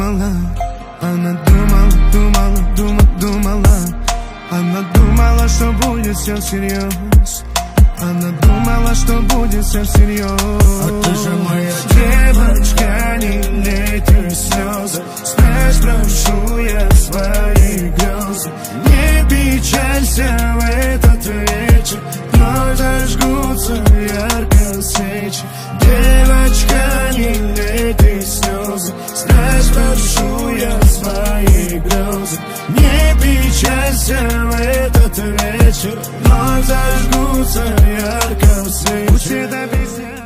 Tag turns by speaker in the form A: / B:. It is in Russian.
A: думала, она думала. Она думала, что будет все всерьез. Она думала, что будет все всерьез. А ты же моя девочка, не лей ты слезы. Знаешь, прошу я свои грезы. Не печалься в этот вечер, вновь зажгутся ярко свечи. Девочка, не лей ты слезы. Знаешь, прошу я свои грезы. Не печалься в этот вечер, вновь зажгутся ярко свечи.